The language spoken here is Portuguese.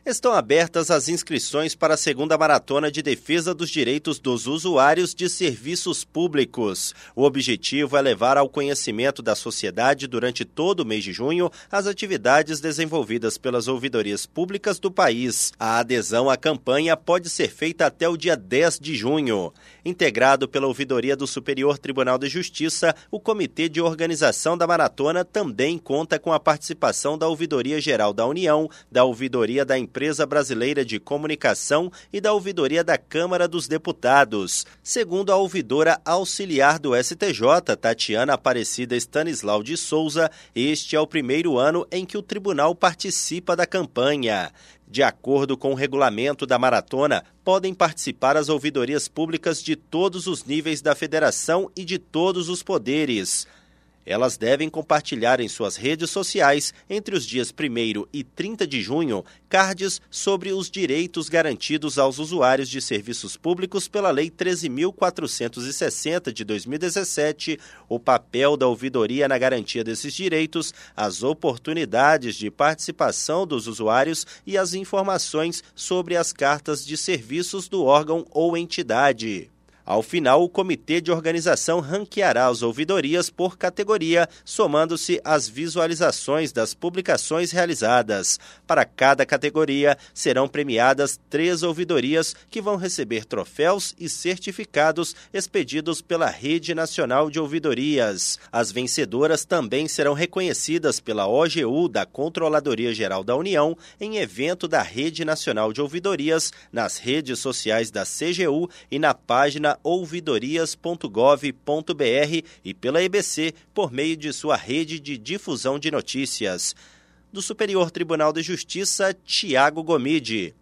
Estão abertas as inscrições para a segunda maratona de defesa dos direitos dos usuários de serviços públicos. O objetivo é levar ao conhecimento da sociedade durante todo o mês de junho as atividades desenvolvidas pelas ouvidorias públicas do país. A adesão à campanha pode ser feita até o dia 10 de junho. Integrado pela Ouvidoria do Superior Tribunal de Justiça, o Comitê de Organização da Maratona também conta com a participação da Ouvidoria Geral da União, da Ouvidoria da Empresa Brasileira de Comunicação e da Ouvidoria da Câmara dos Deputados. Segundo a ouvidora auxiliar do STJ, Tatiana Aparecida Stanislau de Souza, este é o primeiro ano em que o tribunal participa da campanha. De acordo com o regulamento da maratona, podem participar as ouvidorias públicas de todos os níveis da federação e de todos os poderes. Elas devem compartilhar em suas redes sociais, entre os dias 1º e 30 de junho, cards sobre os direitos garantidos aos usuários de serviços públicos pela Lei 13.460 de 2017, o papel da ouvidoria na garantia desses direitos, as oportunidades de participação dos usuários e as informações sobre as cartas de serviços do órgão ou entidade. Ao final, o Comitê de Organização ranqueará as ouvidorias por categoria, somando-se às visualizações das publicações realizadas. Para cada categoria, serão premiadas 3 ouvidorias que vão receber troféus e certificados expedidos pela Rede Nacional de Ouvidorias. As vencedoras também serão reconhecidas pela OGU da Controladoria Geral da União em evento da Rede Nacional de Ouvidorias, nas redes sociais da CGU e na página ouvidorias.gov.br e pela EBC por meio de sua rede de difusão de notícias. Do Superior Tribunal de Justiça, Tiago Gomide.